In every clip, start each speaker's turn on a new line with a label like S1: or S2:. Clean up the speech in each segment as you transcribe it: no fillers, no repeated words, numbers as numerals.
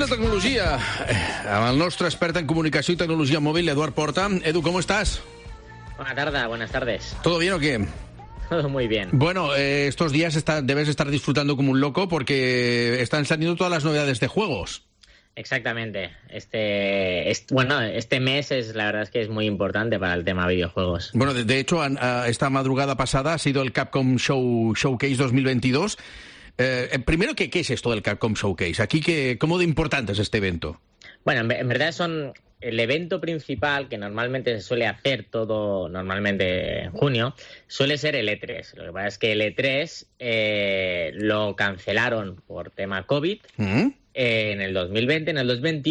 S1: la tecnologia amb el nostre expert en comunicació i tecnologia mòbil, Eduard Porta. Edu, ¿cómo estás?
S2: Buenas tardes.
S1: ¿Todo bien o qué?
S2: Todo muy bien.
S1: Bueno, estos días debes estar disfrutando como un loco porque están saliendo todas las novedades de juegos.
S2: Exactamente. Este mes la verdad es que es muy importante para el tema videojuegos.
S1: Bueno, de hecho, esta madrugada pasada ha sido el Capcom Showcase 2022. Primero, ¿qué es esto del Capcom Showcase? Aquí, ¿cómo de importante es este evento?
S2: Bueno, en verdad son el evento principal que normalmente se suele hacer normalmente en junio, suele ser el E3. Lo que pasa es que el E3 lo cancelaron por tema COVID en el 2020. En el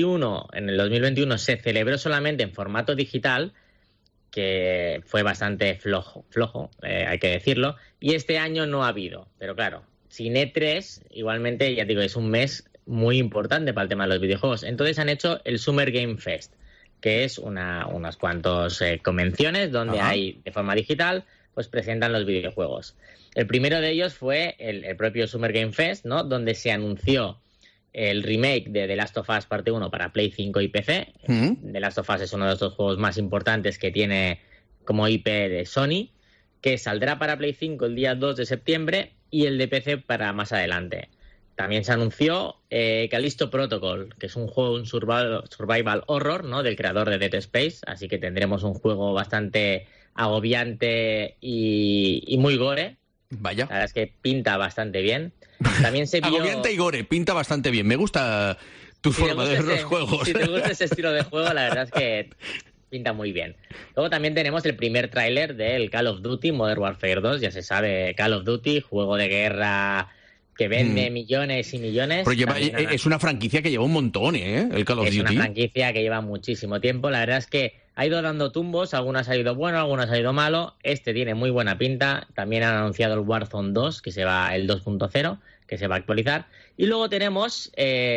S2: 2021 se celebró solamente en formato digital, que fue bastante flojo, hay que decirlo, y este año no ha habido. Pero claro, sin E3, igualmente, ya digo, es un mes muy importante para el tema de los videojuegos. Entonces han hecho el Summer Game Fest, que es unas cuantas convenciones donde hay, de forma digital, pues presentan los videojuegos. El primero de ellos fue el propio Summer Game Fest, ¿no? Donde se anunció el remake de The Last of Us Parte 1 para Play 5 y PC. The Last of Us es uno de los juegos más importantes que tiene como IP de Sony, que saldrá para Play 5 el día 2 de septiembre y el de PC para más adelante. También se anunció Callisto Protocol, que es un juego, un survival horror, ¿no?, del creador de Dead Space, así que tendremos un juego bastante agobiante y muy gore.
S1: Vaya.
S2: La verdad es que pinta bastante bien. También se vio...
S1: Agobiante y gore, pinta bastante bien. Me gusta tu forma de ver los juegos.
S2: Si te gusta ese estilo de juego, la verdad es que pinta muy bien. Luego también tenemos el primer tráiler del Call of Duty Modern Warfare 2. Ya se sabe, Call of Duty, juego de guerra que vende millones y millones.
S1: Pero es una franquicia que lleva un montón, el Call of Duty.
S2: Es una franquicia que lleva muchísimo tiempo. La verdad es que ha ido dando tumbos, algunas ha ido bueno, algunas ha ido malo. Este tiene muy buena pinta. También han anunciado el Warzone 2, que se va el 2.0, que se va a actualizar. Y luego tenemos,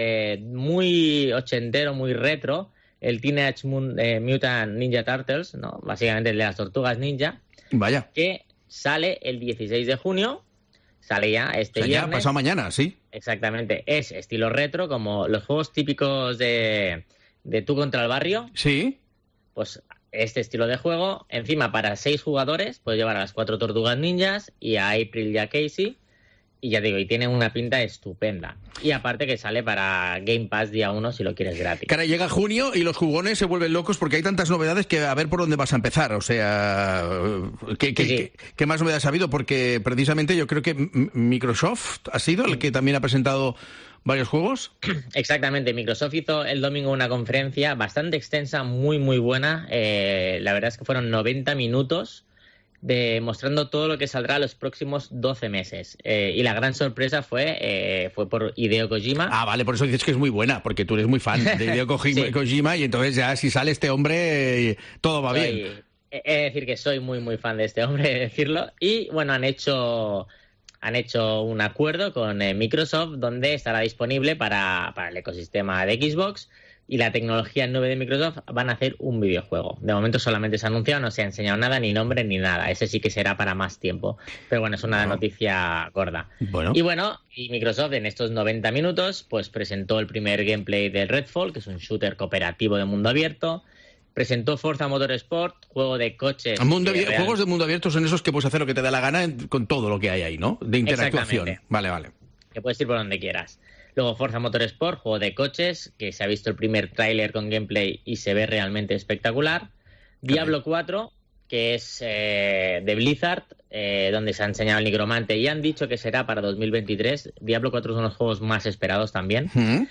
S2: muy ochentero, muy retro, el Teenage Mutant Ninja Turtles, ¿no? Básicamente el de las tortugas ninja.
S1: Vaya.
S2: Que sale el 16 de junio. Sale ya viernes.
S1: Ya pasado mañana, sí.
S2: Exactamente. Es estilo retro, como los juegos típicos de Tú contra el barrio.
S1: Sí.
S2: Pues este estilo de juego. Encima, para 6 jugadores, puedes llevar a las 4 tortugas ninjas y a April y a Casey. Y ya digo, y tiene una pinta estupenda. Y aparte que sale para Game Pass día 1 si lo quieres gratis.
S1: Cara, llega junio y los jugones se vuelven locos porque hay tantas novedades que a ver por dónde vas a empezar. O sea, ¿qué más novedades ha habido? Porque precisamente yo creo que Microsoft ha sido el que también ha presentado varios juegos.
S2: Exactamente, Microsoft hizo el domingo una conferencia bastante extensa, muy muy buena. La verdad es que fueron 90 minutos mostrando todo lo que saldrá los próximos 12 meses. Y la gran sorpresa fue por Hideo Kojima.
S1: Ah, vale, por eso dices que es muy buena, porque tú eres muy fan de Hideo Kojima y entonces ya si sale este hombre, todo va bien.
S2: He de decir que soy muy muy fan de este hombre, he de decirlo. Y bueno, han hecho un acuerdo con Microsoft donde estará disponible para el ecosistema de Xbox y la tecnología nube de Microsoft. Van a hacer un videojuego. De momento solamente se ha anunciado, no se ha enseñado nada, ni nombre, ni nada. Ese sí que será para más tiempo. Pero bueno, es una noticia gorda. Y Microsoft en estos 90 minutos pues presentó el primer gameplay de Redfall, que es un shooter cooperativo de mundo abierto. Presentó Forza Motorsport, juego de coches.
S1: Juegos de mundo abierto son esos que puedes hacer lo que te da la gana con todo lo que hay ahí, ¿no? De interactuación. Vale.
S2: Que puedes ir por donde quieras. Luego Forza Motorsport, juego de coches, que se ha visto el primer tráiler con gameplay y se ve realmente espectacular. Diablo 4, que es de Blizzard, donde se ha enseñado el Nigromante y han dicho que será para 2023. Diablo 4 es uno de los juegos más esperados también.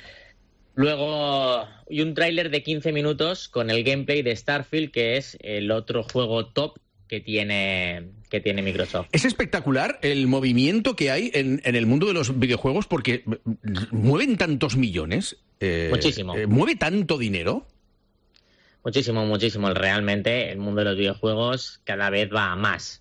S2: Luego, y un tráiler de 15 minutos con el gameplay de Starfield, que es el otro juego top que tiene Microsoft.
S1: Es espectacular el movimiento que hay en el mundo de los videojuegos porque mueven tantos millones.
S2: Muchísimo.
S1: Mueve tanto dinero.
S2: Muchísimo. Realmente el mundo de los videojuegos cada vez va a más.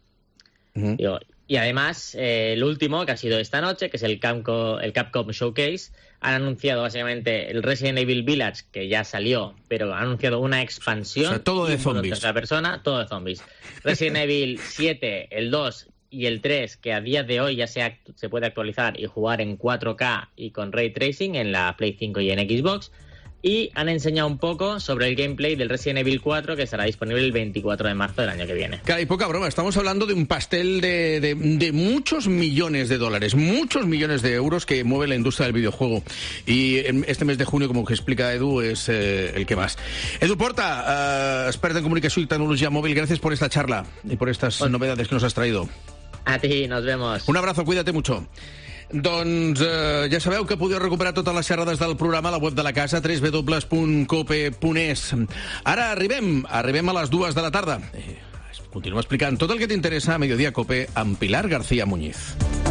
S2: Y además, el último, que ha sido esta noche, que es el Capcom Showcase, han anunciado básicamente el Resident Evil Village, que ya salió, pero han anunciado una expansión.
S1: O sea, todo de zombies.
S2: Todo de zombies. Resident Evil 7, el 2 y el 3, que a día de hoy ya se puede actualizar y jugar en 4K y con Ray Tracing en la Play 5 y en Xbox. Y han enseñado un poco sobre el gameplay del Resident Evil 4, que estará disponible el 24 de marzo del año que viene.
S1: Cara, y poca broma, estamos hablando de un pastel de muchos millones de dólares, muchos millones de euros que mueve la industria del videojuego. Y este mes de junio, como que explica Edu, es el que más. Edu Porta, experta en comunicación y tecnología móvil, gracias por esta charla y por estas novedades que nos has traído.
S2: A ti, nos vemos.
S1: Un abrazo, cuídate mucho. Doncs ja sabeu que podeu recuperar totes les xerrades del programa a la web de la casa, www.cope.es. Ara arribem a les 2 de la tarda. Continuo explicant tot el que t'interessa a Mediodía Cope amb Pilar García Muñiz.